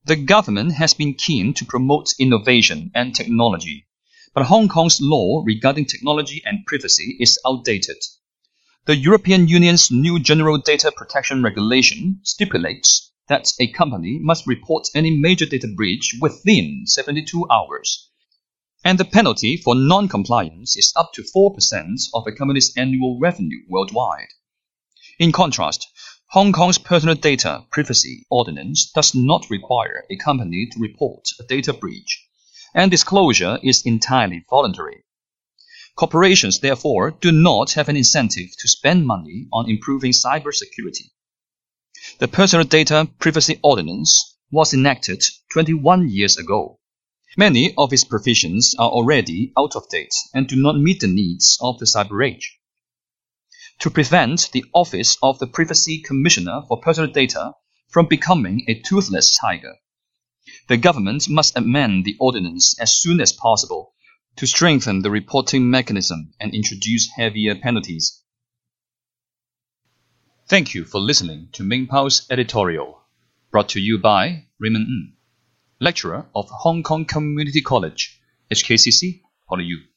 The government has been keen to promote innovation and technology, but Hong Kong's law regarding technology and privacy is outdated. The European Union's new General Data Protection Regulation stipulates that a company must report any major data breach within 72 hours, and the penalty for non-compliance is up to 4% of a company's annual revenue worldwide. In contrast, Hong Kong's Personal Data Privacy Ordinance does not require a company to report a data breach, and disclosure is entirely voluntary. Corporations, therefore, do not have an incentive to spend money on improving cybersecurity. The Personal Data Privacy Ordinance was enacted 21 years ago. Many of its provisions are already out of date and do not meet the needs of the cyber age. To prevent the Office of the Privacy Commissioner for Personal Data from becoming a toothless tiger, the government must amend the ordinance as soon as possible to strengthen the reporting mechanism and introduce heavier penalties. Thank you for listening to Ming Pao's editorial, brought to you by Raymond Ng, lecturer of Hong Kong Community College, HKCC, PolyU.